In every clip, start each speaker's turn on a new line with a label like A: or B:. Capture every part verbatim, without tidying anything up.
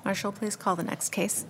A: Marshall, please call the next case.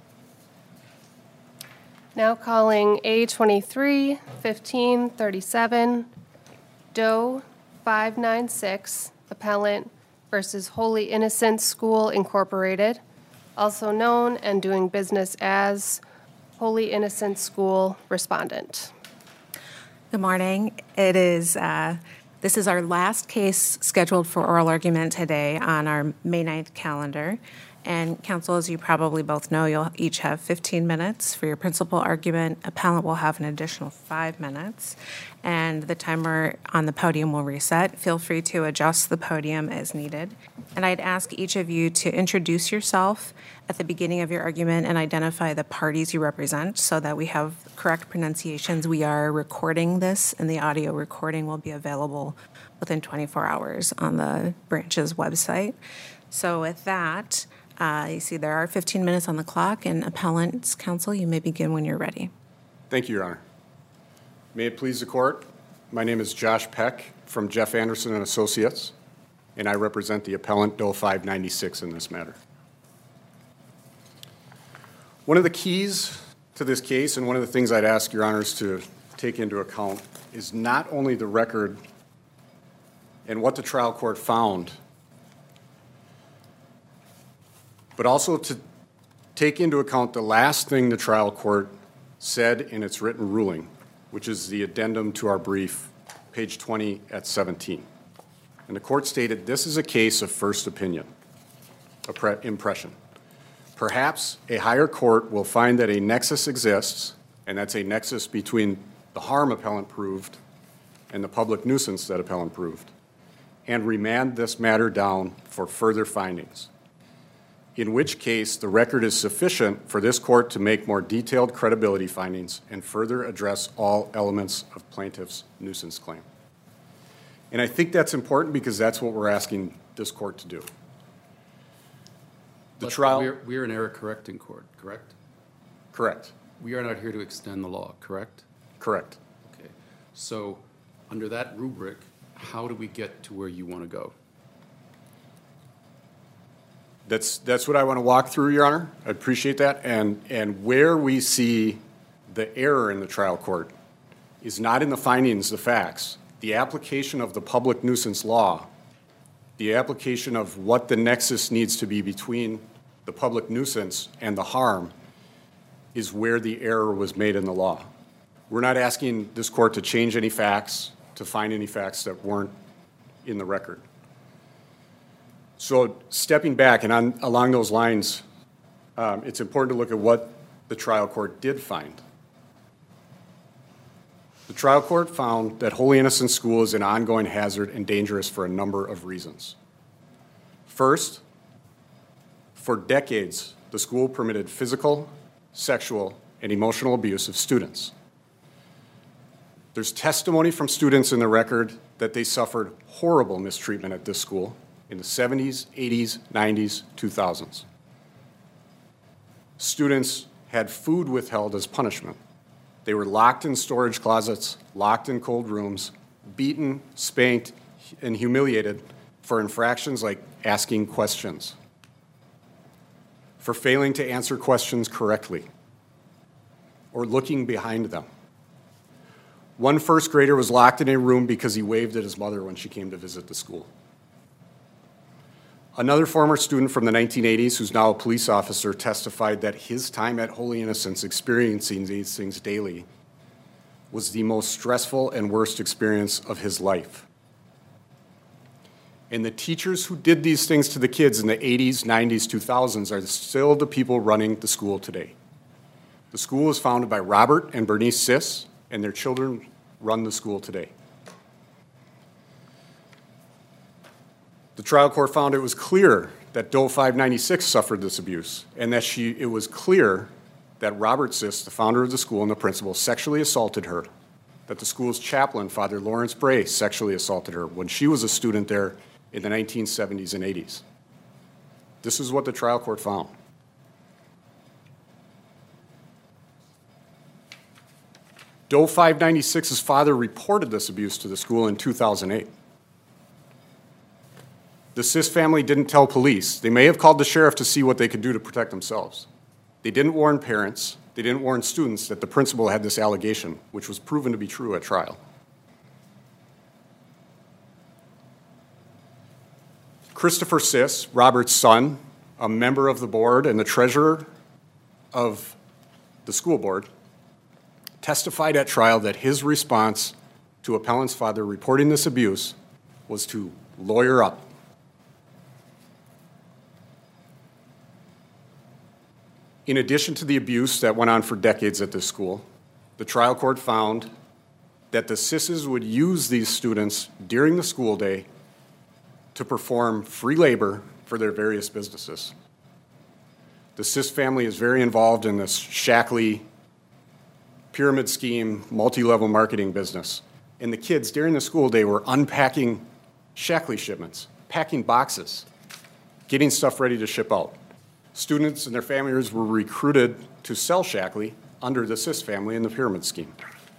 B: Now calling A twenty-three fifteen thirty-seven, Doe five nine six, appellant versus Holy Innocents School Incorporated, also known and doing business as Holy Innocents School respondent.
A: Good morning. It is, uh, this is our last case scheduled for oral argument today on our May ninth calendar. And counsel, as you probably both know, you'll each have fifteen minutes for your principal argument. Appellant will have an additional five minutes. And the timer on the podium will reset. Feel free to adjust the podium as needed. And I'd ask each of you to introduce yourself at the beginning of your argument and identify the parties you represent so that we have correct pronunciations. We are recording this, and the audio recording will be available within twenty-four hours on the branch's website. So with that, Uh, you see there are fifteen minutes on the clock, and appellant's counsel, you may begin when you're ready.
C: Thank you, Your Honor. May it please the court, my name is Josh Peck from Jeff Anderson and Associates, and I represent the appellant Doe five ninety-six in this matter. One of the keys to this case, and one of the things I'd ask Your Honors to take into account, is not only the record and what the trial court found, but also to take into account the last thing the trial court said in its written ruling, which is the addendum to our brief, page twenty at seventeen. And the court stated, this is a case of first opinion, impression. Perhaps a higher court will find that a nexus exists, and that's a nexus between the harm appellant proved and the public nuisance that appellant proved, and remand this matter down for further findings, in which case the record is sufficient for this court to make more detailed credibility findings and further address all elements of plaintiff's nuisance claim. And I think that's important because that's what we're asking this court to do. The
D: But
C: trial...
D: We're, we're an error-correcting court, correct?
C: Correct.
D: We are not here to extend the law, correct?
C: Correct.
D: Okay. So under that rubric, how do we get to where you want to go?
C: That's, that's what I want to walk through, Your Honor. I appreciate that. And, and where we see the error in the trial court is not in the findings, the facts. The application of the public nuisance law, the application of what the nexus needs to be between the public nuisance and the harm is where the error was made in the law. We're not asking this court to change any facts, to find any facts that weren't in the record. So stepping back, and on, along those lines, um, it's important to look at what the trial court did find. The trial court found that Holy Innocents School is an ongoing hazard and dangerous for a number of reasons. First, for decades, the school permitted physical, sexual, and emotional abuse of students. There's testimony from students in the record that they suffered horrible mistreatment at this school in the seventies, eighties, nineties, two thousands. Students had food withheld as punishment. They were locked in storage closets, locked in cold rooms, beaten, spanked, and humiliated for infractions like asking questions, for failing to answer questions correctly, or looking behind them. One first grader was locked in a room because he waved at his mother when she came to visit the school. Another former student from the nineteen eighties, who's now a police officer, testified that his time at Holy Innocents experiencing these things daily was the most stressful and worst experience of his life. And the teachers who did these things to the kids in the eighties, nineties, two thousands are still the people running the school today. The school was founded by Robert and Bernice Siss, and their children run the school today. The trial court found it was clear that Doe five ninety-six suffered this abuse, and that she, it was clear that Robert Siss, the founder of the school and the principal, sexually assaulted her, that the school's chaplain, Father Lawrence Bray, sexually assaulted her when she was a student there in the nineteen seventies and eighties. This is what the trial court found. Doe five ninety-six's father reported this abuse to the school in two thousand eight. The Sis family didn't tell police. They may have called the sheriff to see what they could do to protect themselves. They didn't warn parents. They didn't warn students that the principal had this allegation, which was proven to be true at trial. Christopher Sis, Robert's son, a member of the board and the treasurer of the school board, testified at trial that his response to appellant's father reporting this abuse was to lawyer up. In addition to the abuse that went on for decades at this school, the trial court found that the Sisses would use these students during the school day to perform free labor for their various businesses. The Sis family is very involved in this Shackley pyramid scheme, multi-level marketing business. And the kids during the school day were unpacking Shackley shipments, packing boxes, getting stuff ready to ship out. Students and their families were recruited to sell Shackley under the Sis family in the pyramid scheme.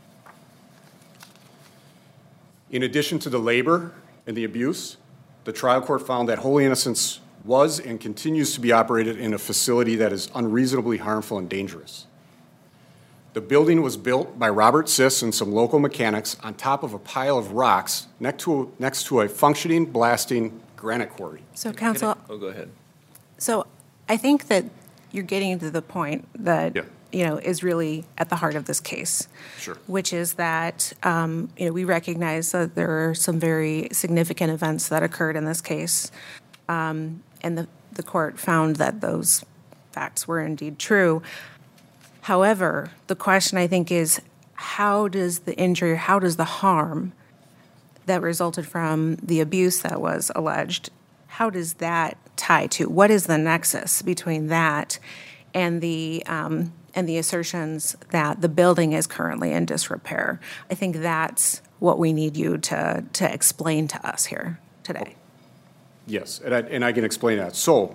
C: In addition to the labor and the abuse, the trial court found that Holy Innocents was and continues to be operated in a facility that is unreasonably harmful and dangerous. The building was built by Robert Sis and some local mechanics on top of a pile of rocks next to a, next to a functioning, blasting granite quarry.
A: So, counsel,
E: Oh, go ahead.
A: so I think that you're getting to the point that,
C: Yeah.
A: you know, is really at the heart of this case.
C: Sure.
A: Which is that, um, you know, we recognize that there are some very significant events that occurred in this case. Um, and the, the court found that those facts were indeed true. However, the question I think is, how does the injury, how does the harm that resulted from the abuse that was alleged, how does that tie to? What is the nexus between that and the um, and the assertions that the building is currently in disrepair? I think that's what we need you to to explain to us here today.
C: Yes, and I, and I can explain that. So,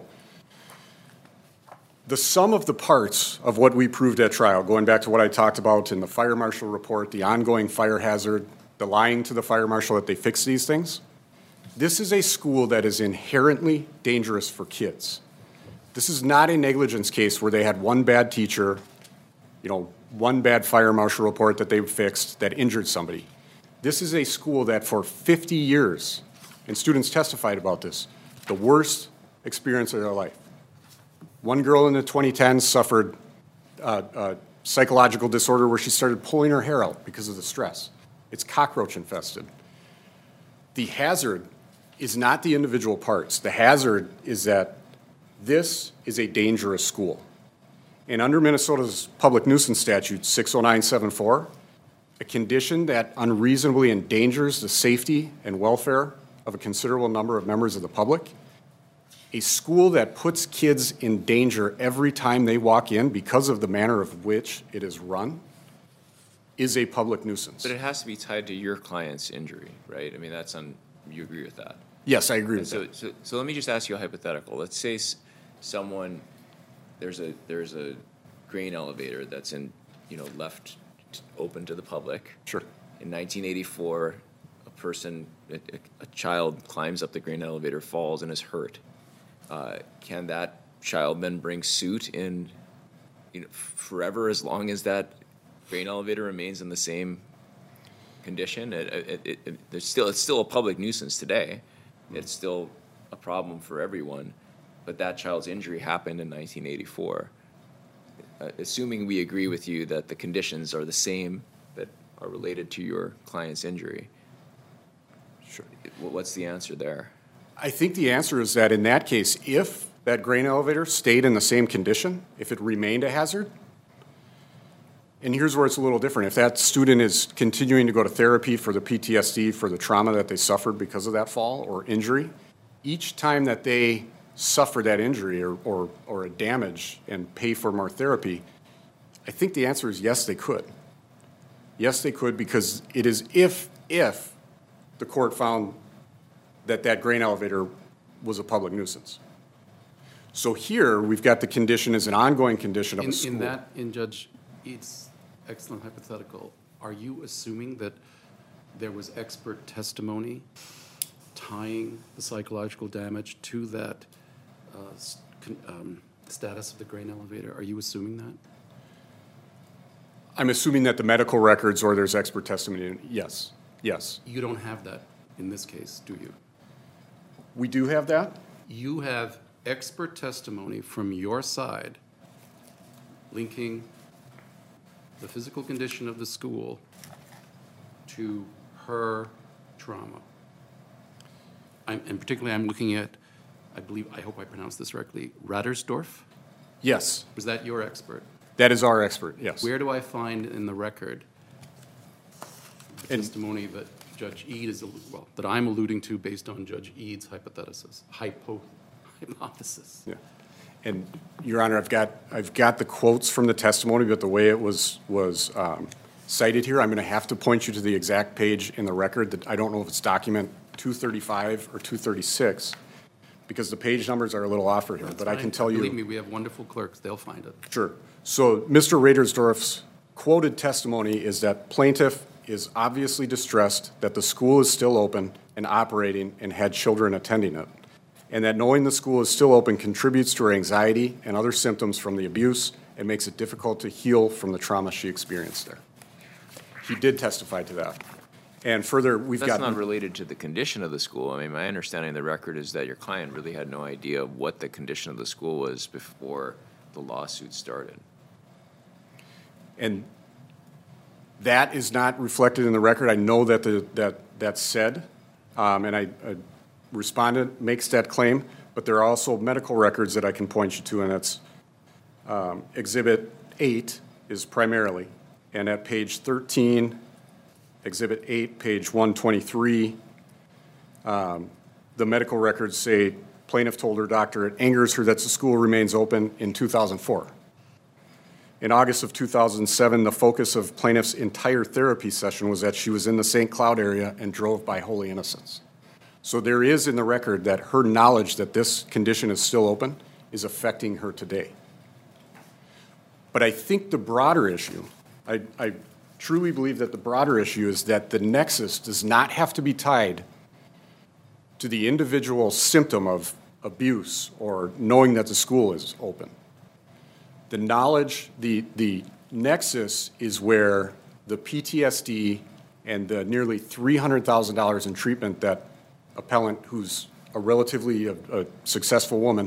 C: the sum of the parts of what we proved at trial, going back to what I talked about in the fire marshal report, the ongoing fire hazard, the lying to the fire marshal that they fix these things, this is a school that is inherently dangerous for kids. This is not a negligence case where they had one bad teacher, you know, one bad fire marshal report that they fixed that injured somebody. This is a school that for fifty years, and students testified about this, the worst experience of their life. One girl in the twenty tens suffered uh, a psychological disorder where she started pulling her hair out because of the stress. It's cockroach infested. The hazard is not the individual parts. The hazard is that this is a dangerous school. And under Minnesota's public nuisance statute six oh nine seven four, a condition that unreasonably endangers the safety and welfare of a considerable number of members of the public, a school that puts kids in danger every time they walk in because of the manner of which it is run, is a public nuisance.
E: But it has to be tied to your client's injury, right? I mean, that's on, you agree with that?
C: Yes, I agree with
E: So,
C: that.
E: so, so let me just ask you a hypothetical. Let's say s- someone, there's a, there's a grain elevator that's in, you know, left t- open to the public.
C: Sure.
E: In nineteen eighty-four, a person, a, a- a child climbs up the grain elevator, falls, and is hurt. Uh, Can that child then bring suit in, you know, forever, as long as that grain elevator remains in the same condition? It, it, it, it, there's still, it's still a public nuisance today. It's still a problem for everyone, but that child's injury happened in nineteen eighty-four. Uh, assuming we agree with you that the conditions are the same that are related to your client's injury,
C: Sure.
E: wh- what's the answer there?
C: I think the answer is that in that case, if that grain elevator stayed in the same condition, if it remained a hazard, and here's where it's a little different. If that student is continuing to go to therapy for the P T S D, for the trauma that they suffered because of that fall or injury, each time that they suffer that injury or, or, or a damage and pay for more therapy, I think the answer is yes, they could. Yes, they could, because it is if, if the court found that that grain elevator was a public nuisance. So here, we've got the condition as an ongoing condition of
D: In,
C: a school.
D: in that, in Judge Eads' excellent hypothetical, are you assuming that there was expert testimony tying the psychological damage to that uh, s- con- um, status of the grain elevator? Are you assuming that?
C: I'm assuming that the medical records or there's expert testimony, yes, yes.
D: You don't have that in this case, do you?
C: We do have that?
D: You have expert testimony from your side linking the physical condition of the school to her trauma. I'm, and particularly, I'm looking at, I believe, I hope I pronounced this correctly, Radersdorf?
C: Yes,
D: Was that your expert?
C: that is our expert, yes.
D: Where do I find in the record the
C: And-
D: testimony that Judge Eade is, well, that I'm alluding to based on Judge Eade's hypothesis, hypo, hypothesis?
C: Yeah. And, Your Honor, I've got, I've got the quotes from the testimony, but the way it was, was um, cited here, I'm going to have to point you to the exact page in the record that I don't know if it's document two thirty-five or two thirty-six, because the page numbers are a little off here, but I can tell you.
D: Believe me, we have wonderful clerks, they'll find it.
C: Sure. So Mister Radersdorf's quoted testimony is that plaintiff is obviously distressed that the school is still open and operating and had children attending it, and that knowing the school is still open contributes to her anxiety and other symptoms from the abuse and makes it difficult to heal from the trauma she experienced there. He did testify to that. And further, we've got.
E: That's not related to the condition of the school. I mean, my understanding of the record is that your client really had no idea what the condition of the school was before the lawsuit started.
C: And that is not reflected in the record. I know that the, that that's said, um, and I, a respondent makes that claim, but there are also medical records that I can point you to, and it's um, Exhibit eight is primarily, and at page thirteen, Exhibit eight, page one twenty-three, um, the medical records say plaintiff told her doctor it angers her that the school remains open in two thousand four. In August of two thousand seven, the focus of plaintiff's entire therapy session was that she was in the Saint Cloud area and drove by Holy Innocents. So there is in the record that her knowledge that this condition is still open is affecting her today. But I think the broader issue, I, I truly believe that the broader issue is that the nexus does not have to be tied to the individual symptom of abuse or knowing that the school is open. The knowledge, the, the nexus is where the P T S D and the nearly three hundred thousand dollars in treatment that appellant, who's a relatively a, a successful woman,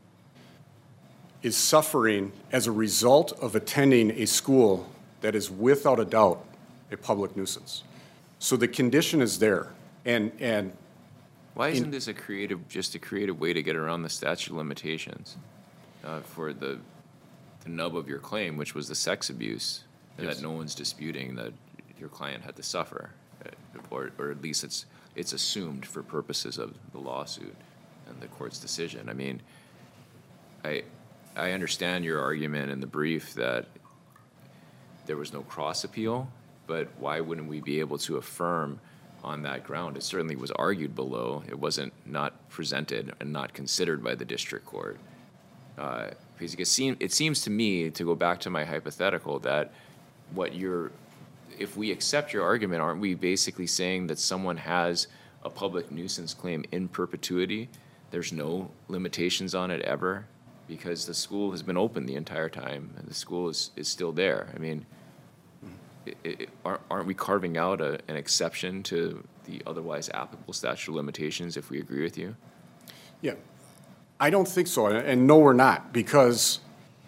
C: is suffering as a result of attending a school that is without a doubt a public nuisance. So the condition is there. And, and
E: Why isn't this a creative, just a creative way to get around the statute of limitations uh, for the, the nub of your claim, which was the sex abuse, and
C: Yes.
E: that no one's disputing that your client had to suffer, uh, or, or at least it's, it's assumed for purposes of the lawsuit and the court's decision. I mean, I, I understand your argument in the brief that there was no cross appeal, but why wouldn't we be able to affirm on that ground? It certainly was argued below. It wasn't not presented and not considered by the district court. Uh, because it, seem, it seems to me, to go back to my hypothetical, that what you're, if we accept your argument, aren't we basically saying that someone has a public nuisance claim in perpetuity? There's no limitations on it ever? Because the school has been open the entire time, and the school is, is still there. I mean, it, it, aren't, aren't we carving out a, an exception to the otherwise applicable statute of limitations if we agree with you?
C: yeah, I don't think so, and- and no, we're not, because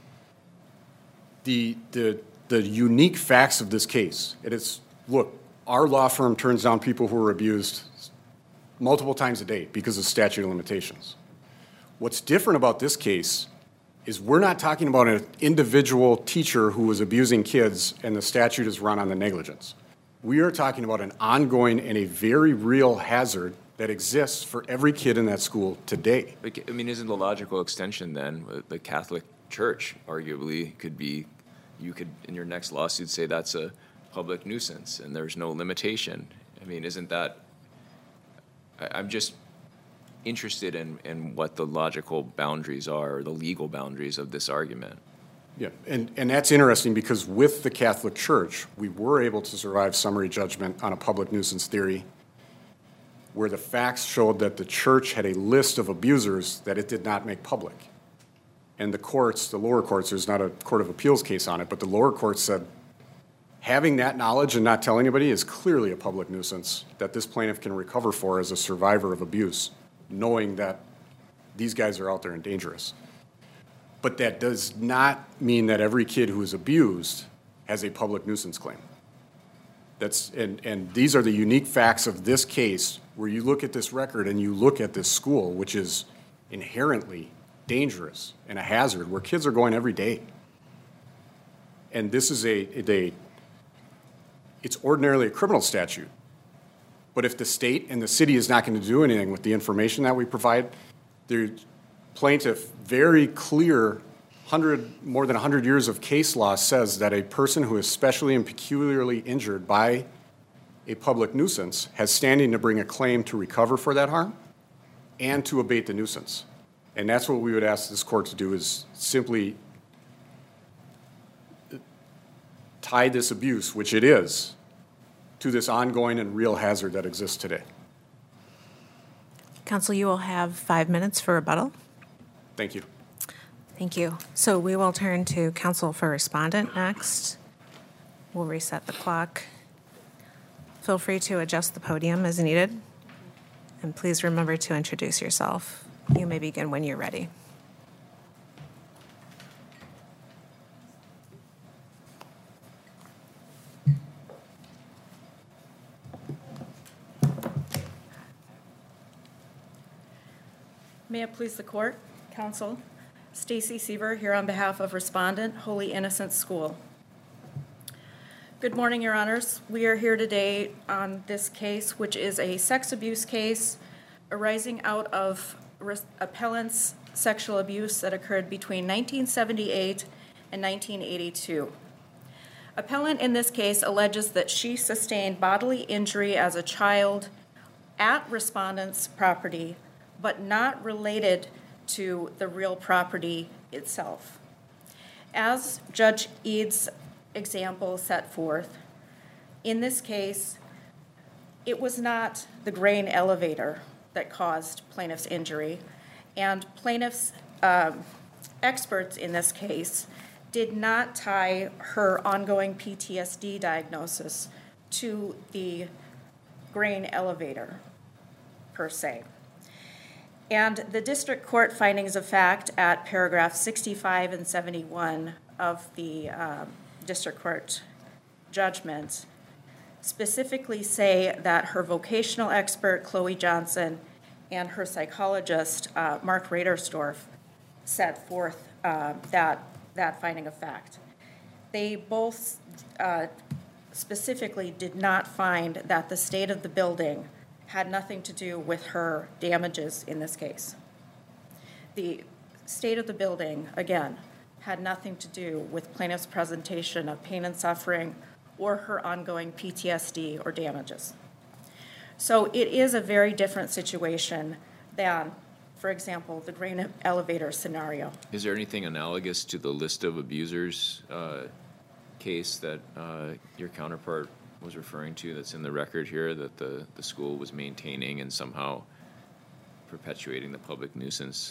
C: the, the, the unique facts of this case, it is, look, our law firm turns down people who are abused multiple times a day because of statute of limitations. What's different about this case is we're not talking about an individual teacher who was abusing kids and the statute is run on the negligence. We are talking about an ongoing and a very real hazard that exists for every kid in that school today.
E: But, I mean, isn't the logical extension then, uh, the Catholic Church arguably could be, you could, in your next lawsuit, say that's a public nuisance and there's no limitation. I mean, isn't that, I, I'm just interested in, in what the logical boundaries are, or the legal boundaries of this argument.
C: Yeah, and, and that's interesting because with the Catholic Church, we were able to survive summary judgment on a public nuisance theory where the facts showed that the church had a list of abusers that it did not make public. And the courts, the lower courts, there's not a court of appeals case on it, but the lower courts said, having that knowledge and not tell anybody is clearly a public nuisance that this plaintiff can recover for as a survivor of abuse, knowing that these guys are out there and dangerous. But that does not mean that every kid who is abused has a public nuisance claim. That's, and, and these are the unique facts of this case where you look at this record and you look at this school, which is inherently dangerous and a hazard, where kids are going every day. And this is a, a it's ordinarily a criminal statute. But if the state and the city is not going to do anything with the information that we provide, the plaintiff, very clear, hundred, more than one hundred years of case law says that a person who is specially and peculiarly injured by a public nuisance has standing to bring a claim to recover for that harm and to abate the nuisance. And that's what we would ask this court to do, is simply tie this abuse, which it is, to this ongoing and real hazard that exists today.
A: Counsel, you will have five minutes for rebuttal.
C: Thank you.
A: Thank you. So we will turn to counsel for respondent next. We'll reset the clock. Feel free to adjust the podium as needed. And please remember to introduce yourself. You may begin when you're ready.
F: May it please the court, counsel, Stacy Seaver here on behalf of Respondent, Holy Innocents School. Good morning, Your Honors. We are here today on this case, which is a sex abuse case arising out of appellant's sexual abuse that occurred between nineteen seventy-eight and nineteen eighty-two. Appellant in this case alleges that she sustained bodily injury as a child at respondent's property, but not related to the real property itself. As Judge Eads' example set forth, in this case, it was not the grain elevator that caused plaintiff's injury, and plaintiff's um, experts in this case did not tie her ongoing P T S D diagnosis to the grain elevator, per se. And the district court findings of fact at paragraph sixty-five and seventy-one of the um, district court judgment specifically say that her vocational expert, Chloe Johnson, and her psychologist, uh, Mark Radersdorf, set forth uh, that, that finding of fact. They both uh, specifically did not find that the state of the building had nothing to do with her damages in this case. The state of the building, again, had nothing to do with plaintiff's presentation of pain and suffering or her ongoing P T S D or damages. So it is a very different situation than, for example, the grain elevator scenario.
E: Is there anything analogous to the list of abusers uh, case that uh, your counterpart was referring to that's in the record here, that the, the school was maintaining and somehow perpetuating the public nuisance?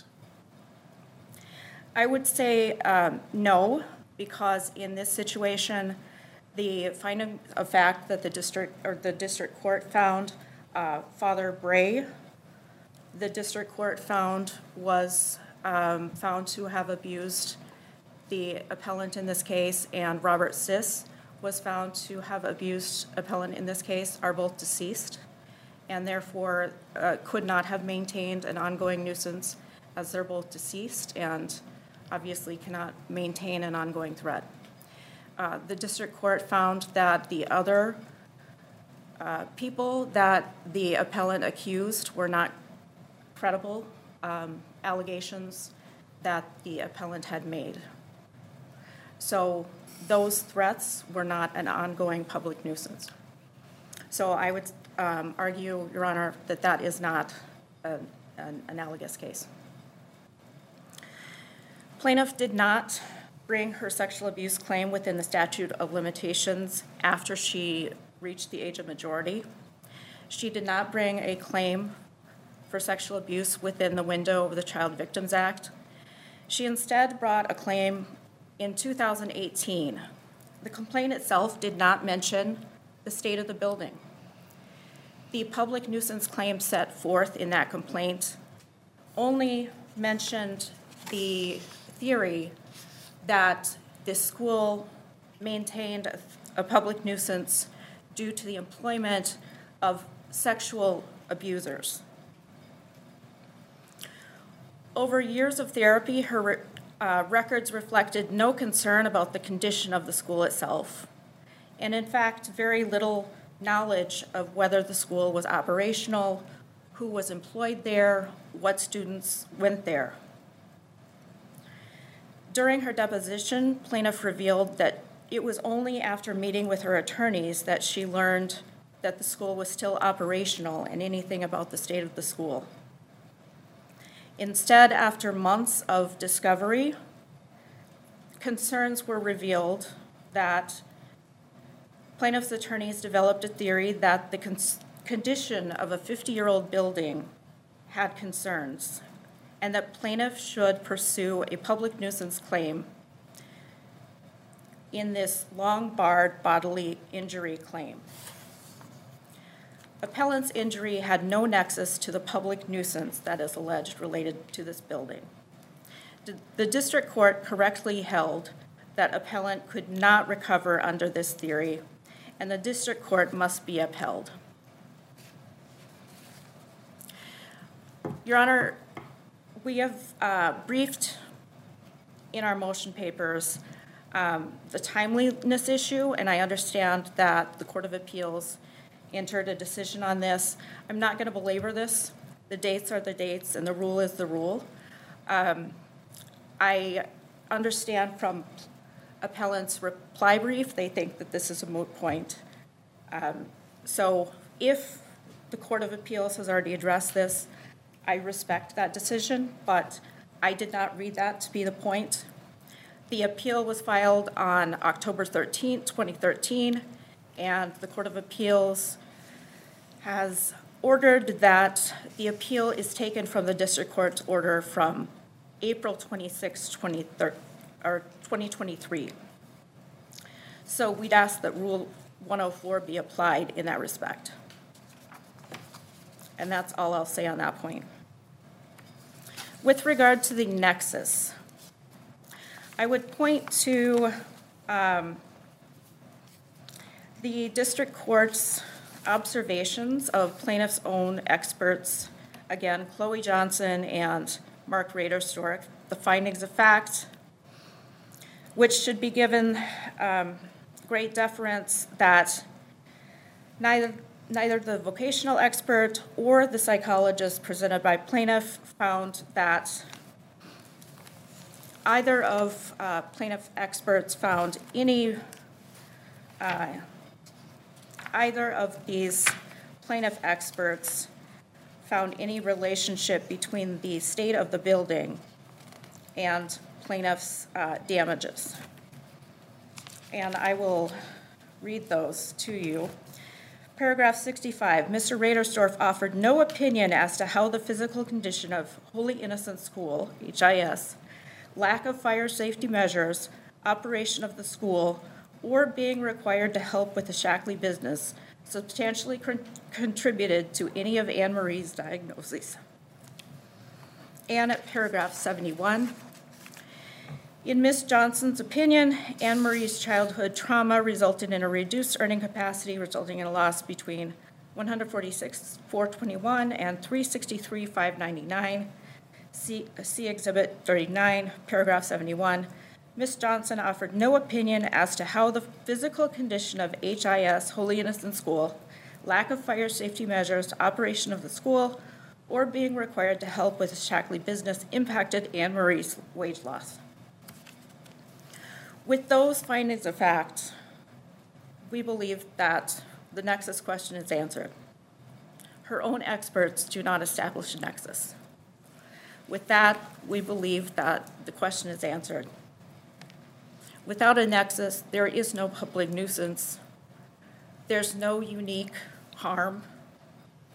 F: I would say um, no, because in this situation, the finding of fact that the district or the district court found uh, Father Bray, the district court found was um, found to have abused the appellant in this case, and Robert Siss was found to have abused appellant in this case, are both deceased, and therefore uh, could not have maintained an ongoing nuisance as they're both deceased and obviously cannot maintain an ongoing threat. Uh, the district court found that the other uh, people that the appellant accused were not credible um, allegations that the appellant had made. So those threats were not an ongoing public nuisance. So I would um, argue, Your Honor, that that is not a, an analogous case. Plaintiff did not bring her sexual abuse claim within the statute of limitations after she reached the age of majority. She did not bring a claim for sexual abuse within the window of the Child Victims Act. She instead brought a claim in two thousand eighteen. The complaint itself did not mention the state of the building. The public nuisance claim set forth in that complaint only mentioned the theory that this school maintained a, a public nuisance due to the employment of sexual abusers. Over years of therapy, her re- uh, records reflected no concern about the condition of the school itself, and in fact, very little knowledge of whether the school was operational, who was employed there, what students went there. During her deposition, plaintiff revealed that it was only after meeting with her attorneys that she learned that the school was still operational and anything about the state of the school. Instead, after months of discovery, concerns were revealed that plaintiff's attorneys developed a theory that the con- condition of a fifty-year-old building had concerns, and that plaintiff should pursue a public nuisance claim in this long-barred bodily injury claim. Appellant's injury had no nexus to the public nuisance that is alleged related to this building. The district court correctly held that appellant could not recover under this theory, and the district court must be upheld. Your Honor, we have uh, briefed in our motion papers um, the timeliness issue, and I understand that the Court of Appeals entered a decision on this. I'm not going to belabor this. The dates are the dates, and the rule is the rule. Um, I understand from appellant's reply brief, they think that this is a moot point. Um, so if the Court of Appeals has already addressed this, I respect that decision, but I did not read that to be the point. The appeal was filed on October thirteenth, twenty thirteen, and the Court of Appeals has ordered that the appeal is taken from the district court's order from April twenty-sixth, twenty twenty-three. So we'd ask that Rule one oh four be applied in that respect. And that's all I'll say on that point. With regard to the nexus, I would point to um, the district court's observations of plaintiff's own experts, again, Chloe Johnson and Mark Raderstorff, the findings of fact, which should be given um, great deference that neither Neither the vocational expert or the psychologist presented by plaintiff found that either of uh, plaintiff experts found any, uh, either of these plaintiff experts found any relationship between the state of the building and plaintiff's uh, damages. And I will read those to you. Paragraph sixty-five, Mister Raderstorff offered no opinion as to how the physical condition of Holy Innocents School, H I S, lack of fire safety measures, operation of the school, or being required to help with the Shackley business substantially con- contributed to any of Anne Marie's diagnoses. And at paragraph seventy-one, in Miz Johnson's opinion, Anne Marie's childhood trauma resulted in a reduced earning capacity, resulting in a loss between one forty-six thousand four hundred twenty-one and three hundred sixty-three thousand five hundred ninety-nine. See, see Exhibit thirty-nine, paragraph seventy-one. Miz Johnson offered no opinion as to how the physical condition of H I S, Holy Innocents School, lack of fire safety measures, operation of the school, or being required to help with the Shackley business impacted Anne Marie's wage loss. With those findings of fact, we believe that the nexus question is answered. Her own experts do not establish a nexus. With that, we believe that the question is answered. Without a nexus, there is no public nuisance. There's no unique harm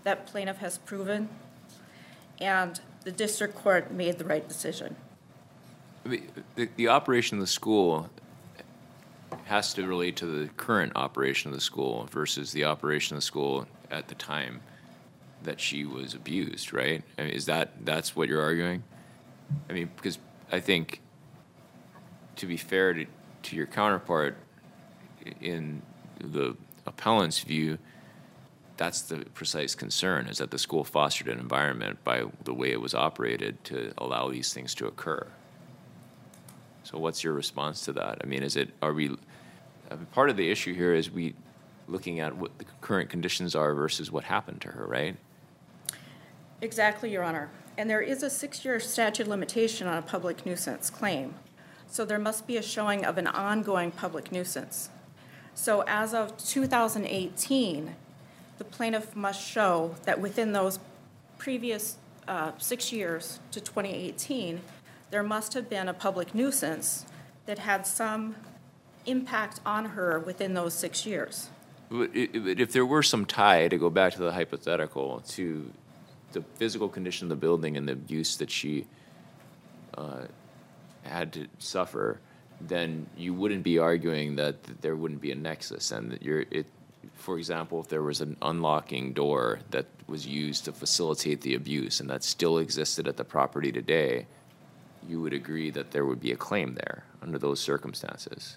F: that plaintiff has proven, and the district court made the right decision.
E: I mean, the, the operation of the school has to relate to the current operation of the school versus the operation of the school at the time that she was abused, right? I mean, is that, that's what you're arguing? I mean, because I think, to be fair to, to your counterpart, in the appellant's view, that's the precise concern, is that the school fostered an environment by the way it was operated to allow these things to occur. So what's your response to that? I mean, is it, are we, I mean, part of the issue here is we looking at what the current conditions are versus what happened to her, right?
F: Exactly, Your Honor. And there is a six-year statute of limitation on a public nuisance claim. So there must be a showing of an ongoing public nuisance. So as of two thousand eighteen, the plaintiff must show that within those previous uh, six years to twenty eighteen, there must have been a public nuisance that had some impact on her within those six years.
E: But if there were some tie, to go back to the hypothetical, to the physical condition of the building and the abuse that she uh, had to suffer, then you wouldn't be arguing that, that there wouldn't be a nexus, and that you're, it, for example, if there was an unlocking door that was used to facilitate the abuse and that still existed at the property today, you would agree that there would be a claim there under those circumstances.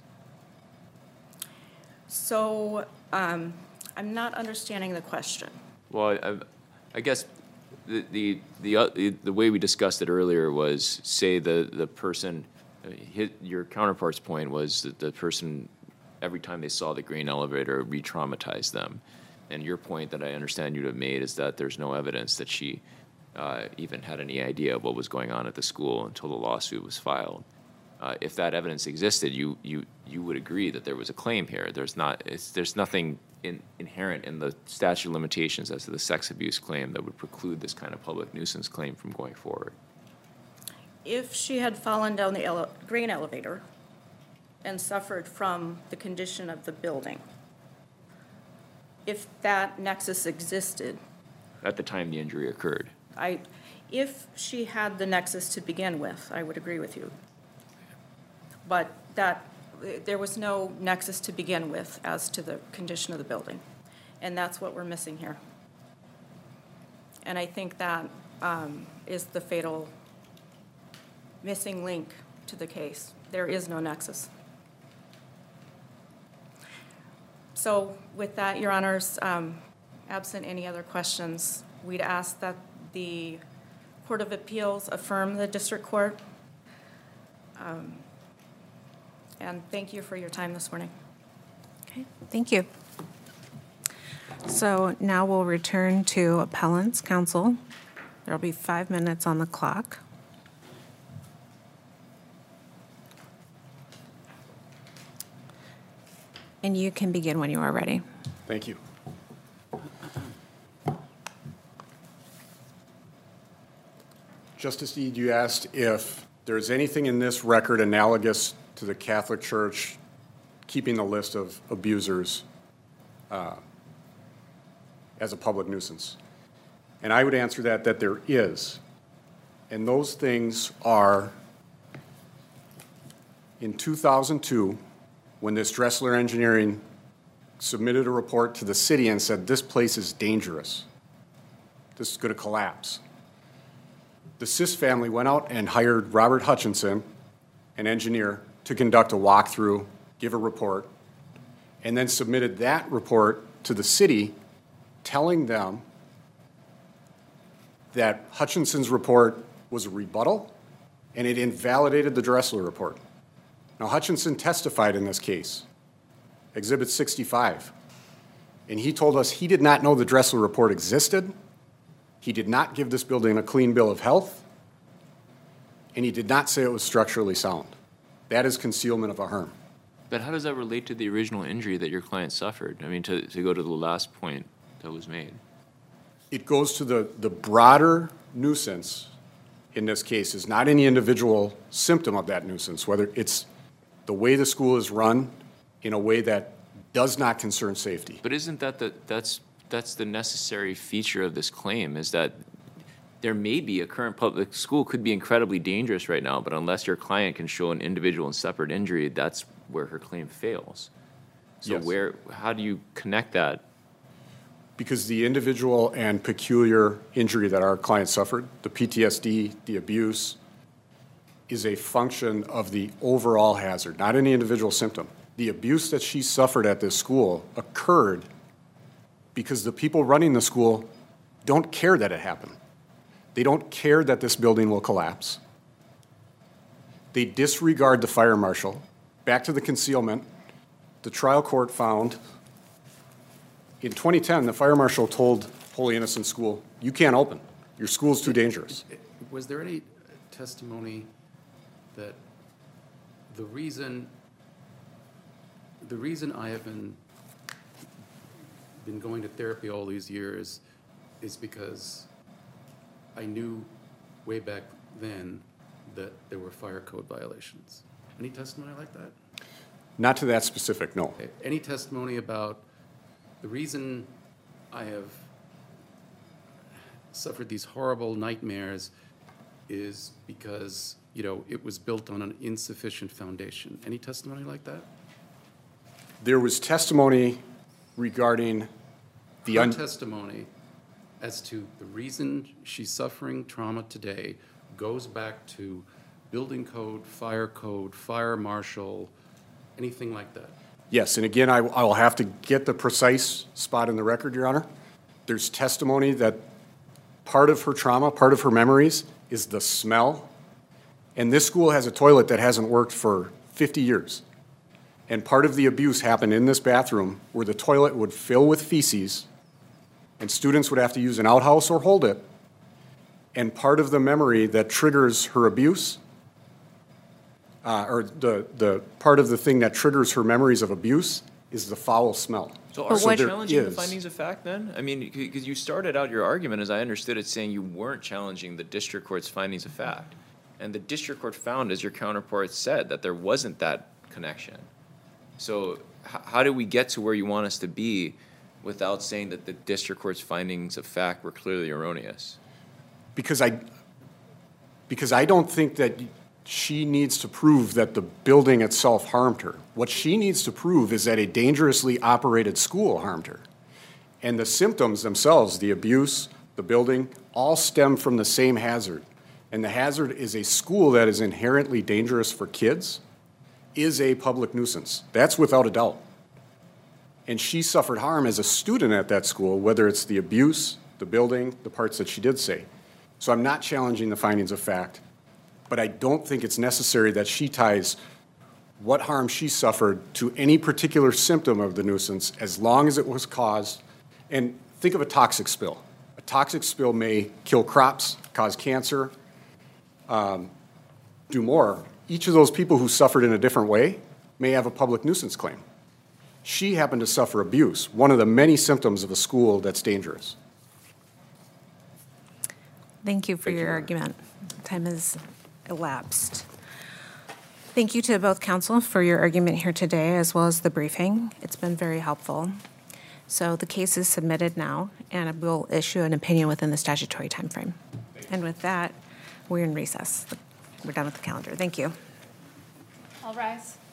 F: So um, I'm not understanding the question.
E: Well, I, I guess the the the, uh, the the way we discussed it earlier was, say the the person, uh, hit, your counterpart's point was that the person, every time they saw the grain elevator, re-traumatized them, and your point that I understand you to have made is that there's no evidence that she uh, even had any idea of what was going on at the school until the lawsuit was filed. Uh, if that evidence existed, you you you would agree that there was a claim here. There's not. It's, there's nothing in, inherent in the statute of limitations as to the sex abuse claim that would preclude this kind of public nuisance claim from going forward.
F: If she had fallen down the ele- grain elevator and suffered from the condition of the building, if that nexus existed,
E: At the time the injury occurred.
F: I, if she had the nexus to begin with, I would agree with you. But that, there was no nexus to begin with as to the condition of the building. And that's what we're missing here. And I think that um, is the fatal missing link to the case. There is no nexus. So with that, Your Honors, um, absent any other questions, we'd ask that the Court of Appeals affirm the district court. Um, and thank you for your time this morning.
A: Okay, thank you. So now we'll return to appellants counsel. There'll be five minutes on the clock. And you can begin when you are ready.
C: Thank you. Justice Eade, you asked if there's anything in this record analogous to the Catholic Church keeping the list of abusers uh, as a public nuisance. And I would answer that, that there is. And those things are, in two thousand two, when this Dressler Engineering submitted a report to the city and said, this place is dangerous. This is going to collapse. The Sis family went out and hired Robert Hutchinson, an engineer, to conduct a walkthrough, give a report, and then submitted that report to the city, telling them that Hutchinson's report was a rebuttal and it invalidated the Dressler report. Now, Hutchinson testified in this case, Exhibit sixty-five, and he told us he did not know the Dressler report existed. He did not give this building a clean bill of health, and he did not say it was structurally sound. That is concealment of a harm.
E: But how does that relate to the original injury that your client suffered? I mean, to, to go to the last point that was made.
C: It goes to the, the broader nuisance in this case is not any individual symptom of that nuisance, whether it's the way the school is run in a way that does not concern safety.
E: But isn't that the, that's that's the necessary feature of this claim, is that there may be a current public school could be incredibly dangerous right now, but unless your client can show an individual and separate injury, that's where her claim fails. So
C: Yes.
E: where, how do you connect that?
C: Because the individual and peculiar injury that our client suffered, the P T S D, the abuse, is a function of the overall hazard, not any individual symptom. The abuse that she suffered at this school occurred because the people running the school don't care that it happened. They don't care that this building will collapse. They disregard the fire marshal. Back to the concealment, the trial court found in twenty ten, the fire marshal told Holy Innocents School, you can't open. Your school's too dangerous.
D: Was there any testimony that the reason, the reason I have been, been going to therapy all these years is because I knew way back then that there were fire code violations? Any testimony like that?
C: Not to that specific, no.
D: Okay. Any testimony about the reason I have suffered these horrible nightmares is because, you know, it was built on an insufficient foundation? Any testimony like that?
C: There was testimony regarding the
D: Her
C: un-
D: testimony as to the reason she's suffering trauma today goes back to building code, fire code, fire marshal, anything like that?
C: Yes, and again, I, I will have to get the precise spot in the record, Your Honor. There's testimony that part of her trauma, part of her memories is the smell. And this school has a toilet that hasn't worked for fifty years. And part of the abuse happened in this bathroom where the toilet would fill with feces and students would have to use an outhouse or hold it. And part of the memory that triggers her abuse, uh, or the, the part of the thing that triggers her memories of abuse is the foul smell.
E: So
A: But
E: are you
A: what-
E: challenging the
C: is.
E: findings of fact then? I mean, because you started out your argument, as I understood it, saying you weren't challenging the district court's findings of fact. And the district court found, as your counterpart said, that there wasn't that connection. So h- how do we get to where you want us to be without saying that the district court's findings of fact were clearly erroneous?
C: Because I, because I don't think that she needs to prove that the building itself harmed her. What she needs to prove is that a dangerously operated school harmed her. And the symptoms themselves, the abuse, the building, all stem from the same hazard. And the hazard is a school that is inherently dangerous for kids is a public nuisance. That's without a doubt. And she suffered harm as a student at that school, whether it's the abuse, the building, the parts that she did say. So I'm not challenging the findings of fact, but I don't think it's necessary that she ties what harm she suffered to any particular symptom of the nuisance as long as it was caused. And think of a toxic spill. A toxic spill may kill crops, cause cancer, um, do more. Each of those people who suffered in a different way may have a public nuisance claim. She happened to suffer abuse, one of the many symptoms of a school that's dangerous.
A: Thank you for
C: Thank you,
A: your
C: Your Honor.
A: argument. Time has elapsed. Thank you to both counsel for your argument here today, as well as the briefing. It's been very helpful. So the case is submitted now, and we'll issue an opinion within the statutory timeframe. And with that, we're in recess. We're done with the calendar. Thank you.
B: All rise.